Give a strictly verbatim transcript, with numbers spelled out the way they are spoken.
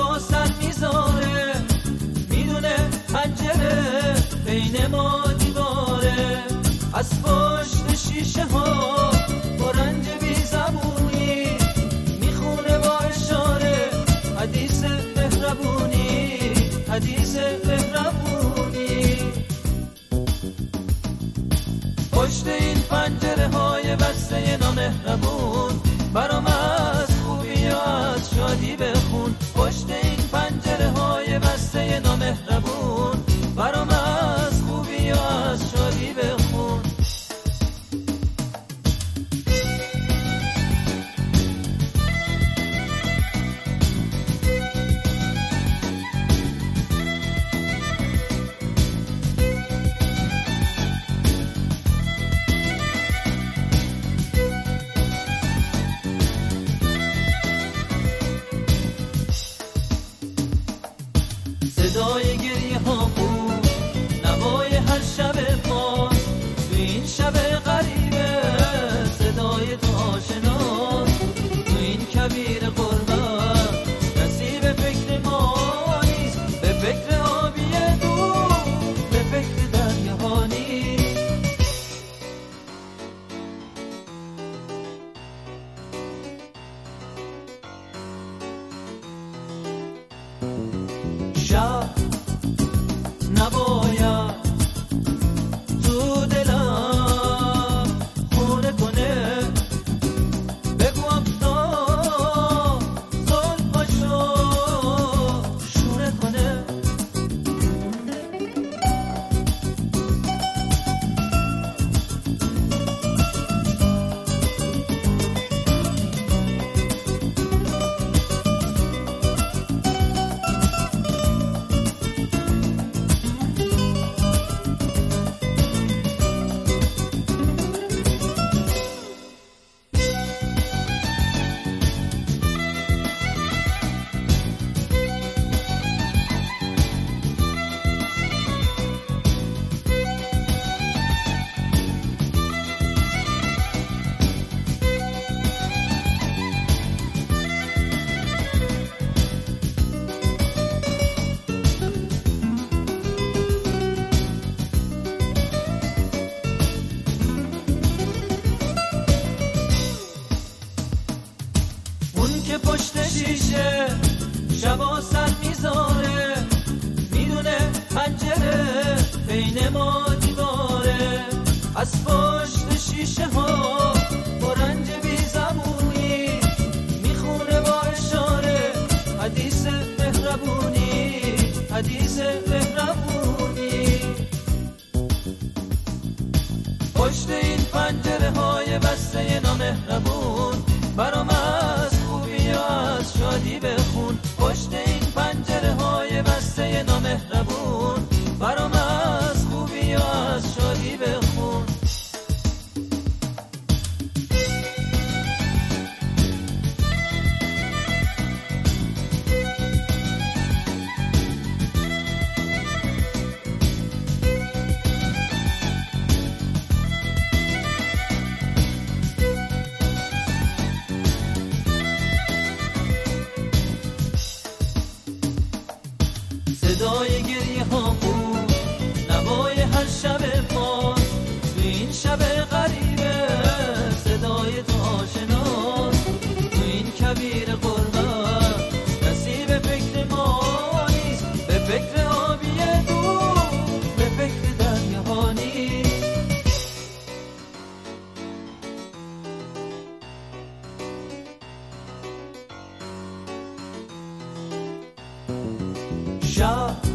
شبا سر میذاره، میدونه پنجره بین ما دیواره، از پشت شیشه ها با رنج بی زبونی میخونه با اشاره حدیث مهربونی، حدیث مهربونی. پشت این پنجره های بسته نامهربون برام از خوبی و از شادی بخون. پشت این پنجره های بسته نامهربون برام از خوبی و از شادی بخون. صدای گریه ها بود نوای هر شب ما، تو این شب غریبه صدای تو آشناست، تو این کبیر غربت کسی به فکر ما نیست، به فکر آبی دور، به فکر دریاها نیست. شب نباید تو دلم خونه کنه، بگو افتاد زلفاشو شونه کنه. که پشت شیشه شبا سر میذاره، میدونه پنجره بین ما دیواره، از پشت شیشه ها با رنج بی زبونی میخونه با اشاره حدیث مهربونی، حدیث مهربونی. پشت این پنجره های بسته نامهربون برام از خوبی و از شادی بخون. پشت این پنجره های بسته نامهربون برام از خوبی و از شادی بخون. صدای گریه ها بود نوای هر شب ما، تو این شب غریبه صدای تو آشناست، تو این کبیر غربت کسی به فکر ما نیست، به فکر آبی دور، به فکر دریاها نیست. شب